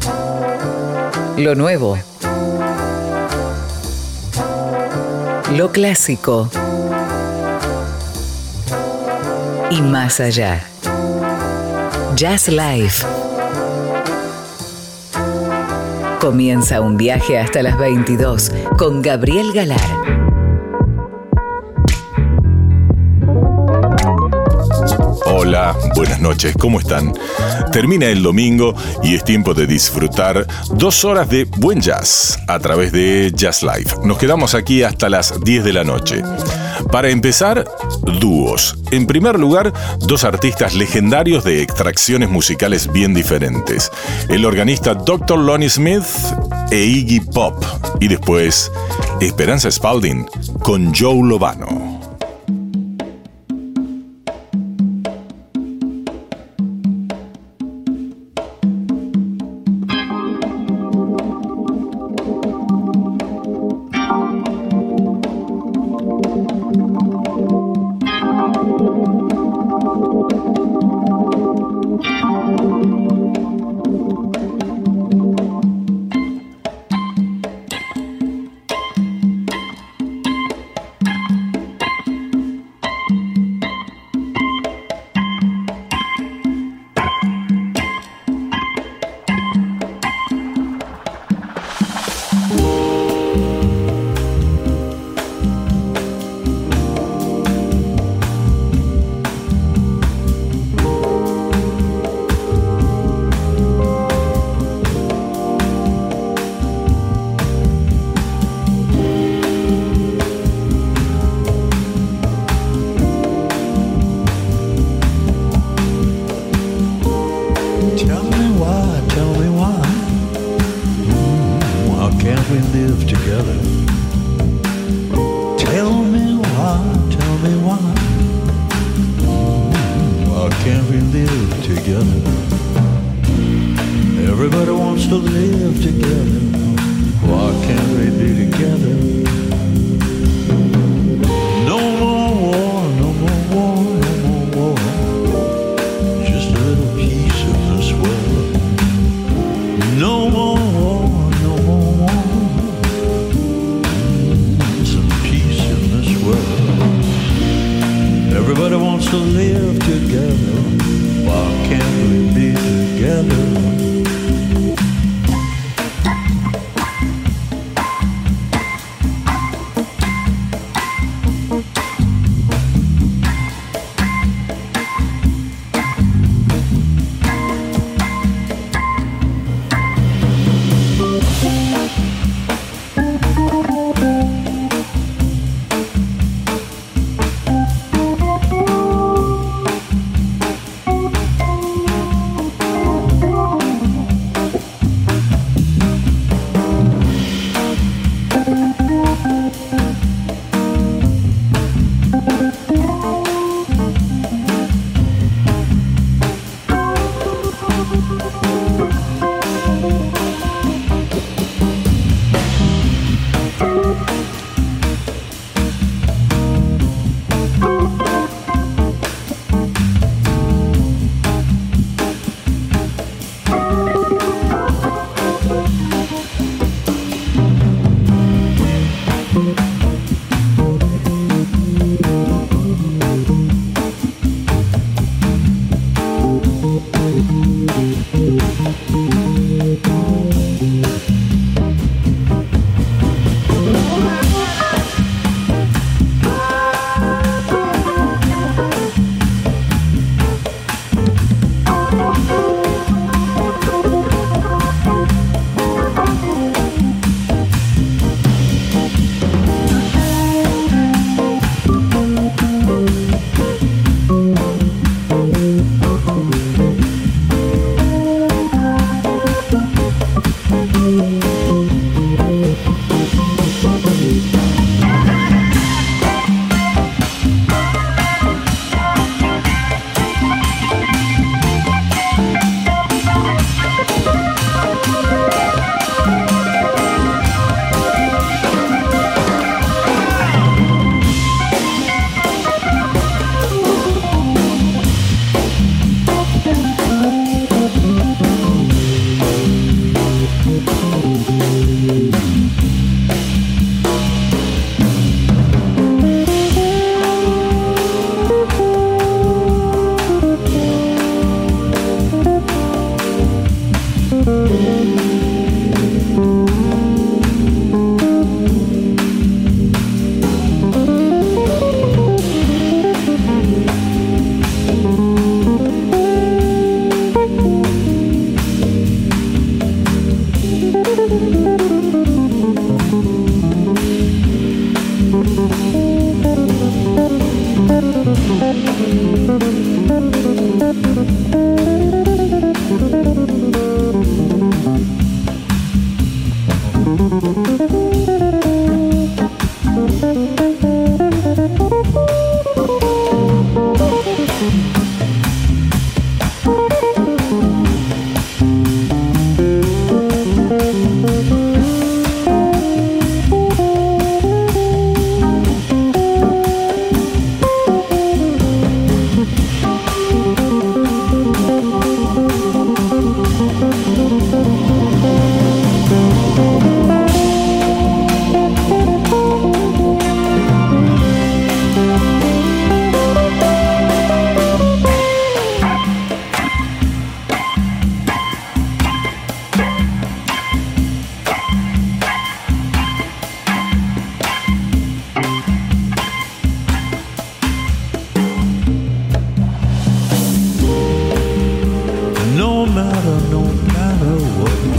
Lo nuevo. Lo clásico. Y más allá. Jazz Life. Comienza un viaje hasta las 22 con Gabriel Galar. Hola, buenas noches, ¿cómo están? Termina el domingo y es tiempo de disfrutar 2 horas de buen jazz a través de Jazz Life. Nos quedamos aquí hasta las 10 de la noche. Para empezar, dúos. En primer lugar, 2 artistas legendarios de extracciones musicales bien diferentes. El organista Dr. Lonnie Smith e Iggy Pop. Y después, Esperanza Spalding con Joe Lovano.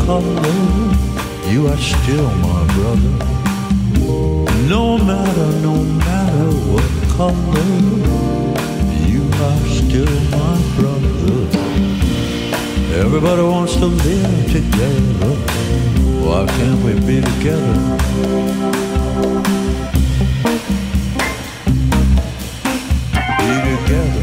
color, you are still my brother. No matter what color, you are still my brother. Everybody wants to live together. Why can't we be together? Be together.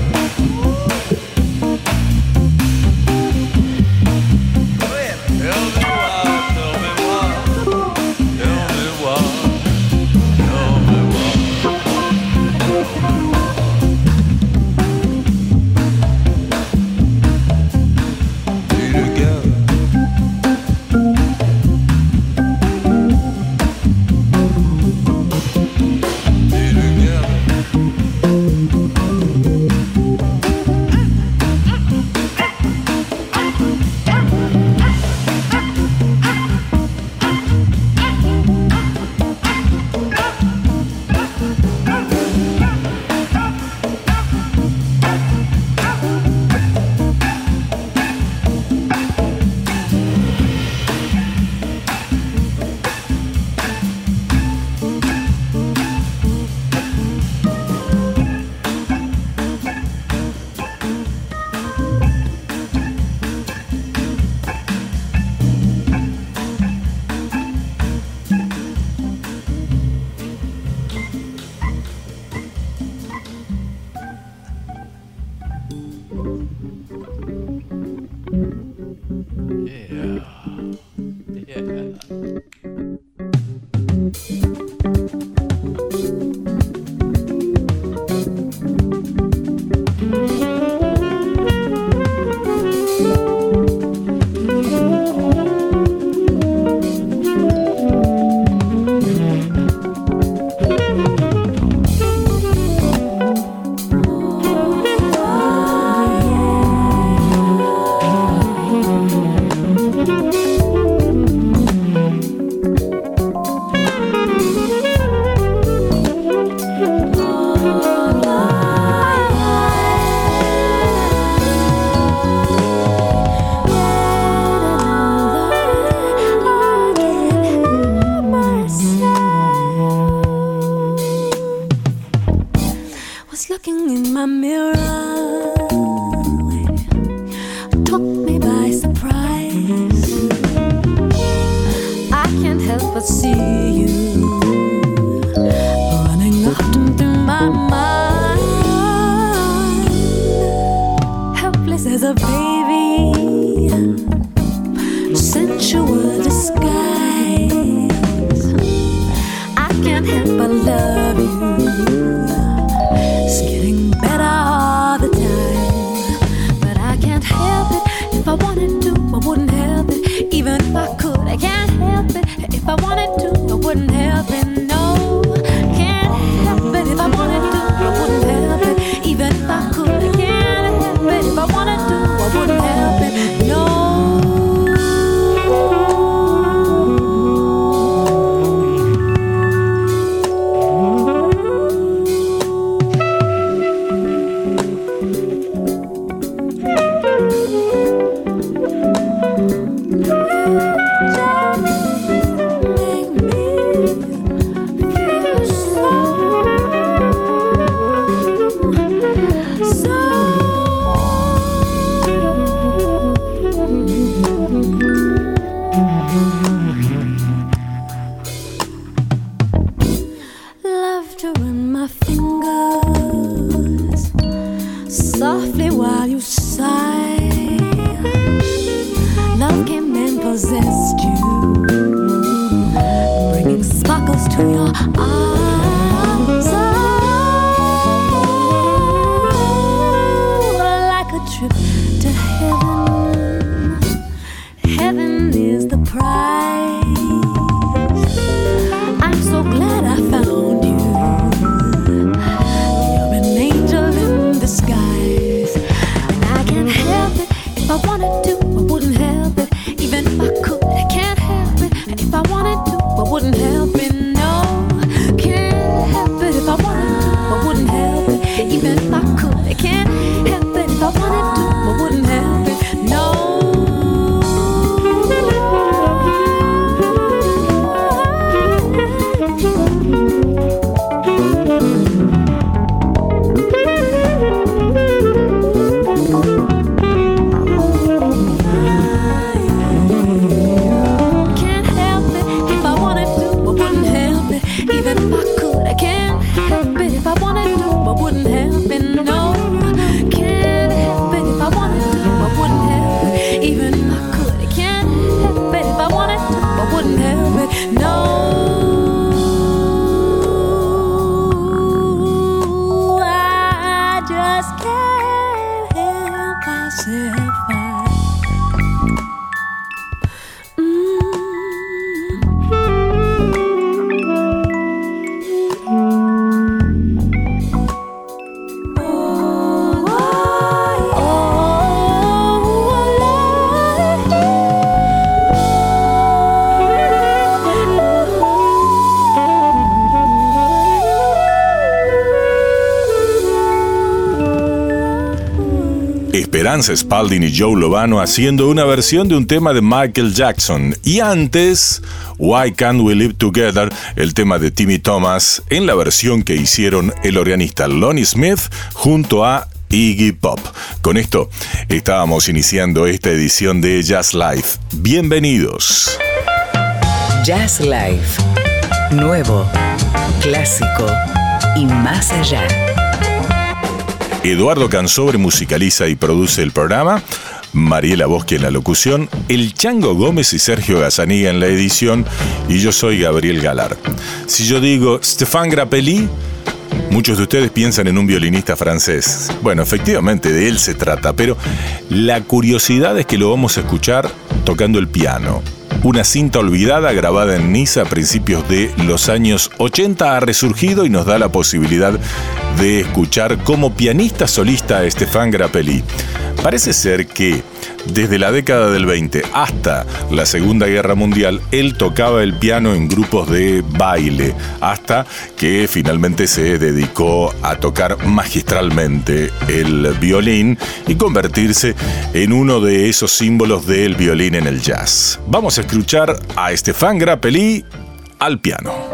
Lance Spalding y Joe Lovano haciendo una versión de un tema de Michael Jackson. Y antes, Why Can't We Live Together, el tema de Timmy Thomas, en la versión que hicieron el organista Lonnie Smith junto a Iggy Pop. Con esto estábamos iniciando esta edición de Jazz Life. Bienvenidos. Jazz Life. Nuevo, clásico y más allá. Eduardo Cansobre musicaliza y produce el programa, Mariela Boschi en la locución, el Chango Gómez y Sergio Gazzaniga en la edición, y yo soy Gabriel Galar. Si yo digo Stéphane Grappelli, muchos de ustedes piensan en un violinista francés. Bueno, efectivamente de él se trata, pero la curiosidad es que lo vamos a escuchar tocando el piano. Una cinta olvidada grabada en Niza a principios de los años 80 ha resurgido y nos da la posibilidad de escuchar como pianista solista a Stéphane Grappelli. Parece ser que desde la década del 20 hasta la Segunda Guerra Mundial, él tocaba el piano en grupos de baile, hasta que finalmente se dedicó a tocar magistralmente el violín y convertirse en uno de esos símbolos del violín en el jazz. Vamos a escuchar a Stéphane Grappelli al piano.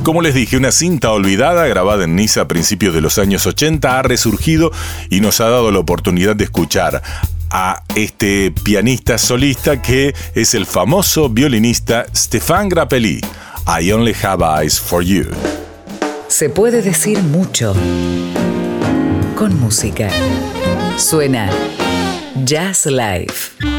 Como les dije, una cinta olvidada grabada en Niza a principios de los años 80 ha resurgido y nos ha dado la oportunidad de escuchar a este pianista solista que es el famoso violinista Stéphane Grappelli. I Only Have Eyes for You. Se puede decir mucho con música. Suena Jazz Live.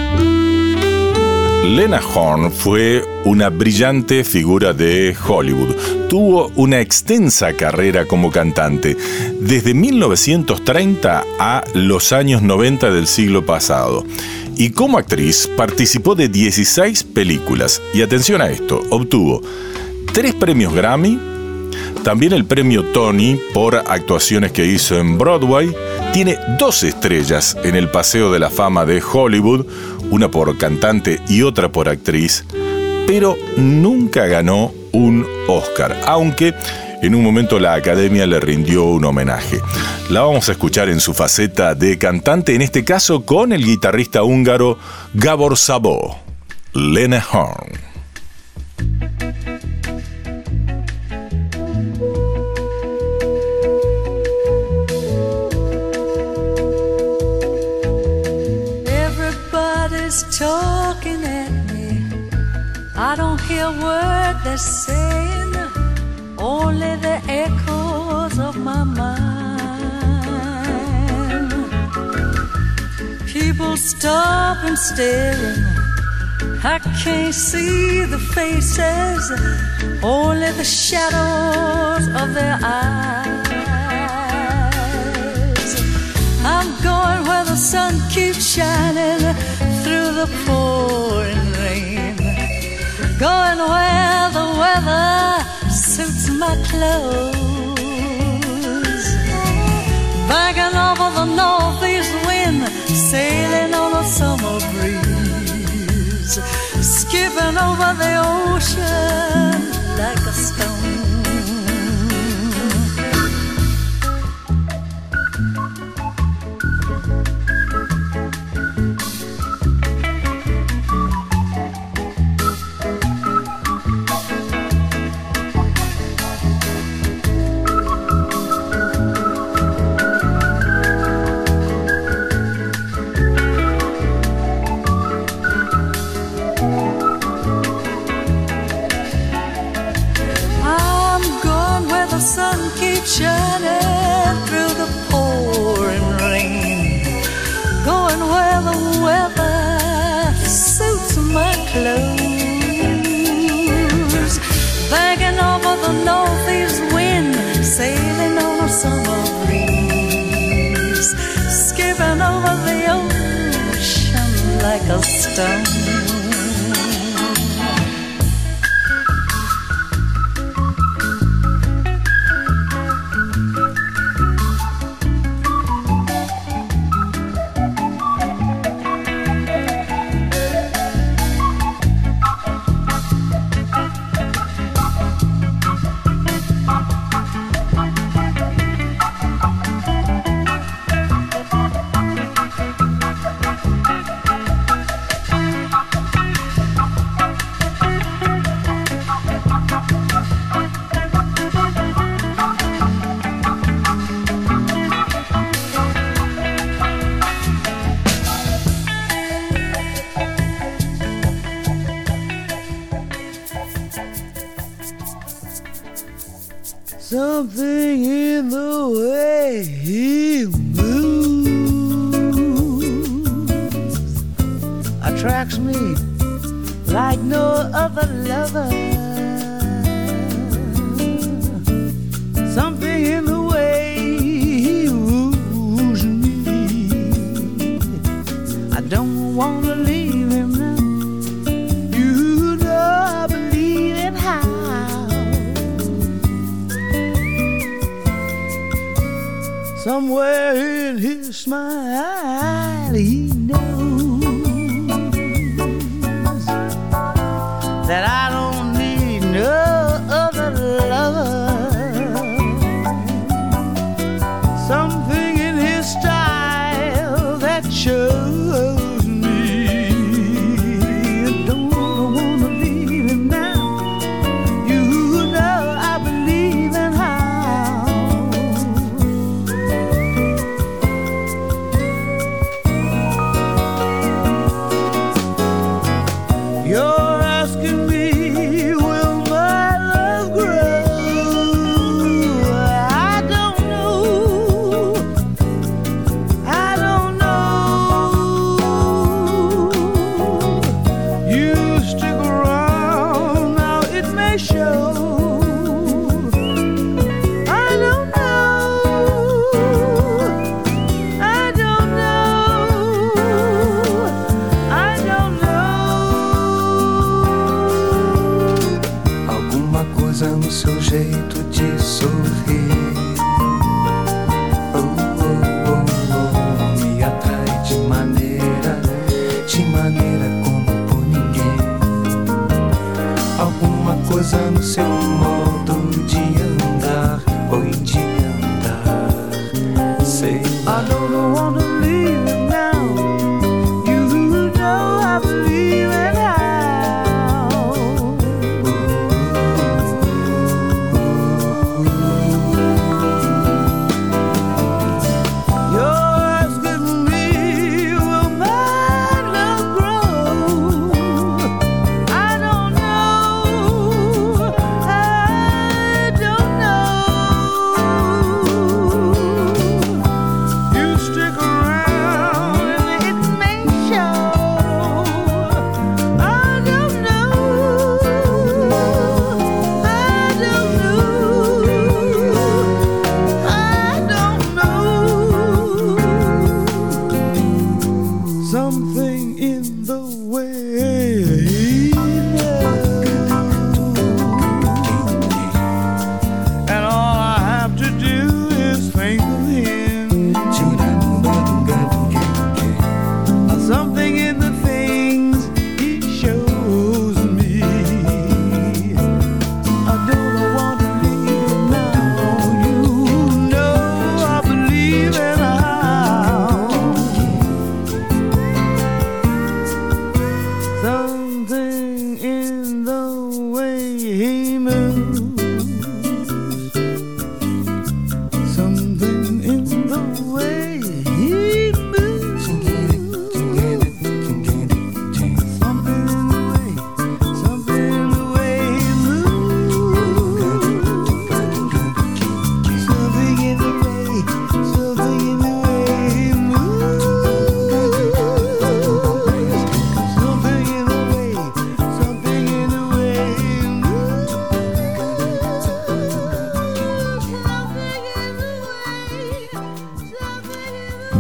Lena Horne fue una brillante figura de Hollywood. Tuvo una extensa carrera como cantante, desde 1930 a los años 90 del siglo pasado. Y como actriz participó de 16 películas. Y atención a esto, obtuvo 3 premios Grammy, también el premio Tony por actuaciones que hizo en Broadway. Tiene 2 estrellas en el Paseo de la Fama de Hollywood, una por cantante y otra por actriz, pero nunca ganó un Oscar, aunque en un momento la Academia le rindió un homenaje. La vamos a escuchar en su faceta de cantante, en este caso con el guitarrista húngaro Gábor Szabó, Lena Horne. Talking at me, I don't hear a word they're saying, only the echoes of my mind. People stop and staring, I can't see the faces, only the shadows of their eyes. I'm going where the sun keeps shining through the pouring rain, going where the weather suits my clothes, backing over the northeast wind, sailing on a summer breeze, skipping over the ocean like a stone. Shining through the pouring rain, going where the weather suits my clothes, backing over the northeast wind, sailing on a summer breeze, skipping over the ocean like a stone. Something in the way he moves attracts me like no other lover. Something in the way he woos me. I don't want to leave him now. You know I believe in how. Somewhere in his smile he knows that I don't need no other lover. Something in his style that shows me I don't wanna leave him now. You know I believe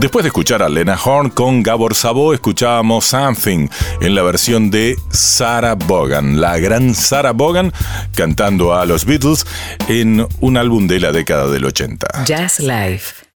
Después de escuchar a Lena Horne con Gabor Szabo, escuchábamos Something en la versión de Sarah Vaughan, la gran Sarah Vaughan, cantando a los Beatles en un álbum de la década del 80. Jazz Live.